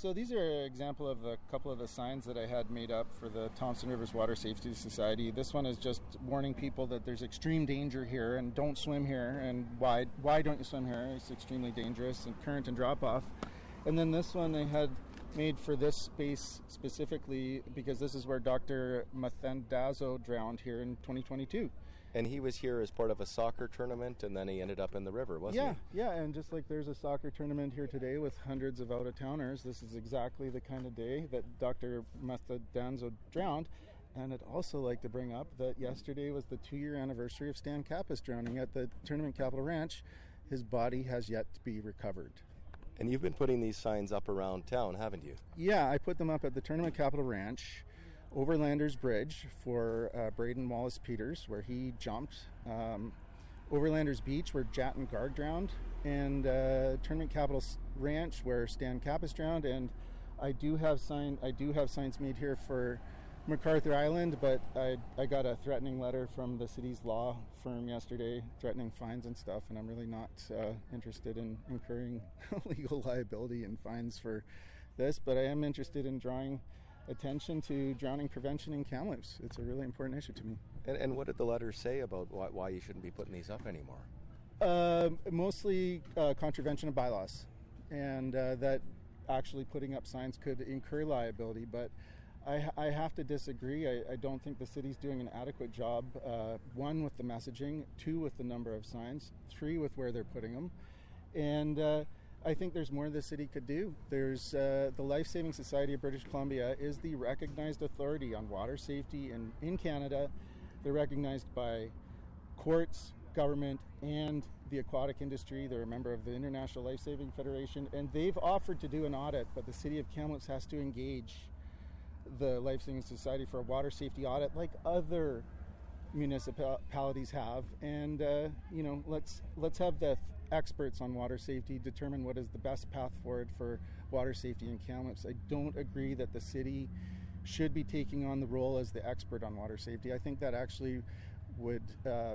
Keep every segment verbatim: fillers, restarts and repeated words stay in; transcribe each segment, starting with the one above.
so these are an example of a couple of the signs that I had made up for the Thompson Rivers Water Safety Society. This one is just warning people that there's extreme danger here and don't swim here, and why why don't you swim here? It's extremely dangerous and current and drop off. And then this one I had made for this space specifically because this is where Doctor Mathandazo drowned here in twenty twenty-two. And he was here as part of a soccer tournament, and then he ended up in the river, wasn't yeah, he? Yeah, yeah, and just like there's a soccer tournament here today with hundreds of out-of-towners, this is exactly the kind of day that Doctor Mathandazo drowned. And I'd also like to bring up that yesterday was the two-year anniversary of Stan Kappas drowning at the Tournament Capital Ranch. His body has yet to be recovered. And you've been putting these signs up around town, haven't you? Yeah, I put them up at the Tournament Capital Ranch, Overlanders Bridge for uh, Braden Wallace-Peters, where he jumped, um, Overlanders Beach, where Jatin Garg drowned, and uh, Tournament Capital Ranch, where Stan Kappas drowned. And I do have sign, I do have signs made here for MacArthur Island, but I I got a threatening letter from the city's law firm yesterday, threatening fines and stuff, and I'm really not uh, interested in incurring legal liability and fines for this, but I am interested in drawing attention to drowning prevention in Kamloops. It's a really important issue to me. And, and what did the letter say about why, why you shouldn't be putting these up anymore? Uh, mostly uh, contravention of bylaws, and uh, that actually putting up signs could incur liability, but I, I have to disagree. I, I don't think the city's doing an adequate job, uh, one, with the messaging, two, with the number of signs, three, with where they're putting them. And uh, I think there's more the city could do. There's uh, the Life Saving Society of British Columbia is the recognized authority on water safety in, in Canada. They're recognized by courts, government, and the aquatic industry. They're a member of the International Life Saving Federation, and they've offered to do an audit, but the city of Kamloops has to engage the Life Saving Society for a water safety audit like other municipalities have. And uh, you know, let's let's have the th- experts on water safety determine what is the best path forward for water safety in Kamloops. I don't agree that the city should be taking on the role as the expert on water safety. I think that actually would uh,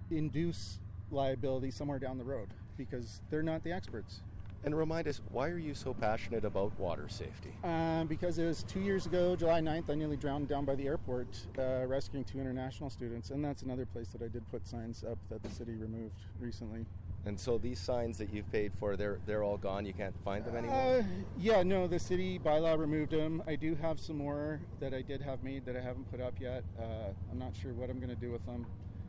induce liability somewhere down the road because they're not the experts. And remind us, why are you so passionate about water safety? Uh, because it was two years ago, July ninth, I nearly drowned down by the airport uh, rescuing two international students. And that's another place that I did put signs up that the city removed recently. And so these signs that you've paid for, they're they're all gone? You can't find them anymore? Uh, yeah, no, the city bylaw removed them. I do have some more that I did have made that I haven't put up yet. Uh, I'm not sure what I'm going to do with them.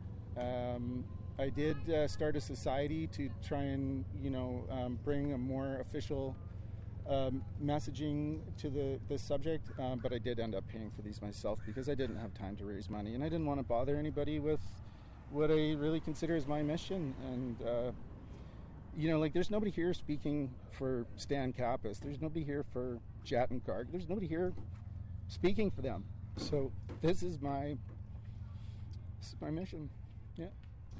Um... I did uh, start a society to try and, you know, um, bring a more official um, messaging to the, the subject, um, but I did end up paying for these myself because I didn't have time to raise money, and I didn't want to bother anybody with what I really consider as my mission. And, uh, you know, like, there's nobody here speaking for Stan Kappas. There's nobody here for Jatin Garg. There's nobody here speaking for them. So this is my, this is my mission, yeah.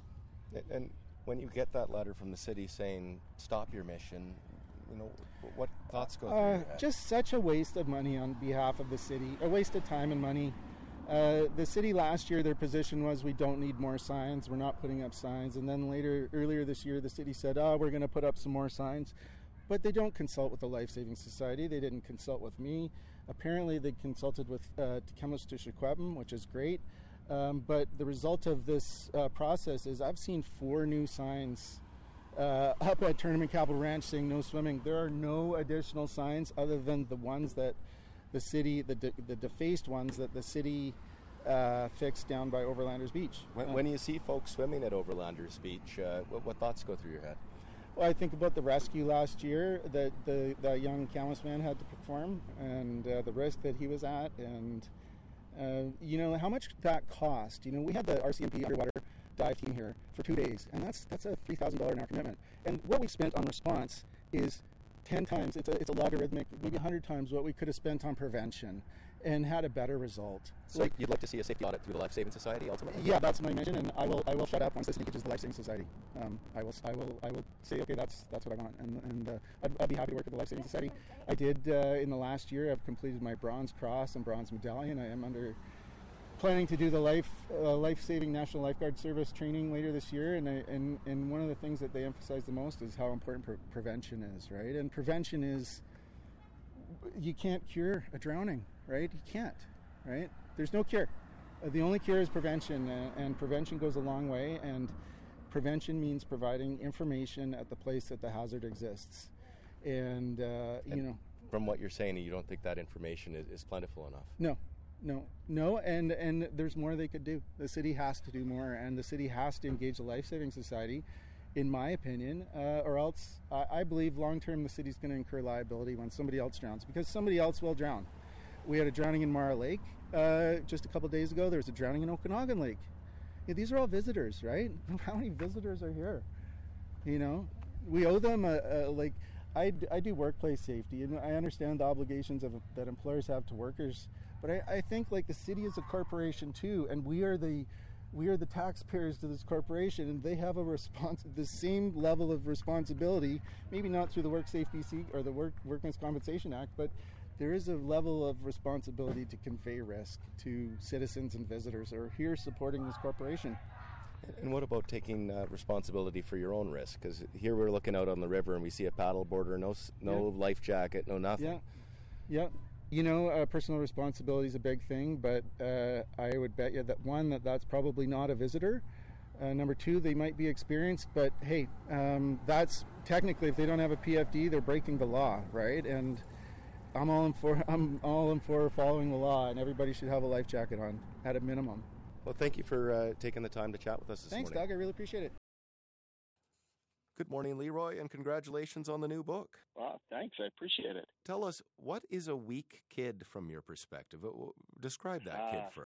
And when you get that letter from the city saying, stop your mission, you know, what thoughts go through uh, your head? Just such a waste of money on behalf of the city, a waste of time and money. Uh, the city last year, their position was we don't need more signs, we're not putting up signs. And then later, earlier this year, the city said, oh, we're going to put up some more signs. But they don't consult with the Life Saving Society. They didn't consult with me. Apparently, they consulted with uh, Tk'emlúps te Secwépemc, which is great. Um, but the result of this uh, process is I've seen four new signs uh, up at Tournament Capital Ranch saying no swimming. There are no additional signs other than the ones that the city, the de- the defaced ones that the city uh, fixed down by Overlanders Beach. When, uh, when you see folks swimming at Overlanders Beach, uh, what, what thoughts go through your head? Well, I think about the rescue last year that the, the young Kamloops man had to perform, and uh, the risk that he was at, and Uh, you know, how much that cost. You know, we had the R C M P underwater dive team here for two days, and that's that's a three thousand dollars an hour commitment. And what we spent on response is ten times, it's a, it's a logarithmic, maybe one hundred times what we could have spent on prevention and had a better result. So like, you'd like to see a safety audit through the Life Saving Society ultimately? Yeah, that's my mission, and I will I will shut up once the city engages the Life Saving Society. Um, I will I will I will say, okay, that's that's what I want, and and uh, I'd, I'd be happy to work with the Life Saving Society. I did uh, in the last year. I've completed my bronze cross and bronze medallion. I am under planning to do the life uh, life saving National Lifeguard Service training later this year, and I, and and one of the things that they emphasize the most is how important pre- prevention is, right? And prevention is you can't cure a drowning, right? You can't, right? There's no cure. Uh, the only cure is prevention, uh, and prevention goes a long way, and prevention means providing information at the place that the hazard exists. And, uh, and you know... From what you're saying, you don't think that information is, is plentiful enough? No, no, no, and, and there's more they could do. The city has to do more, and the city has to engage the Life Saving Society, in my opinion, uh, or else I, I believe long-term the city's going to incur liability when somebody else drowns, because somebody else will drown. We had a drowning in Mara Lake uh, just a couple days ago. There was a drowning in Okanagan Lake. Yeah, these are all visitors, right? How many visitors are here? You know, we owe them a, a like. I, I do workplace safety, and I understand the obligations of that employers have to workers. But I, I think like the city is a corporation too, and we are the we are the taxpayers to this corporation, and they have a response the same level of responsibility. Maybe not through the Work Safety or the Work Workmen's Compensation Act, but there is a level of responsibility to convey risk to citizens and visitors who are here supporting this corporation. And what about taking uh, responsibility for your own risk? Because here we're looking out on the river and we see a paddle boarder, no no yeah. life jacket, no nothing. Yeah, yeah. You know, uh, personal responsibility is a big thing, but uh, I would bet you that one, that that's probably not a visitor. Uh, number two, they might be experienced, but hey, um, that's technically, if they don't have a P F D, they're breaking the law, right? And I'm all in for I'm all in for following the law, and everybody should have a life jacket on at a minimum. Well, thank you for uh, taking the time to chat with us this Thanks, morning. Doug. I really appreciate it. Good morning, Leroy, and congratulations on the new book. Wow, thanks. I appreciate it. Tell us, what is a weak kid from your perspective? Describe that uh, kid for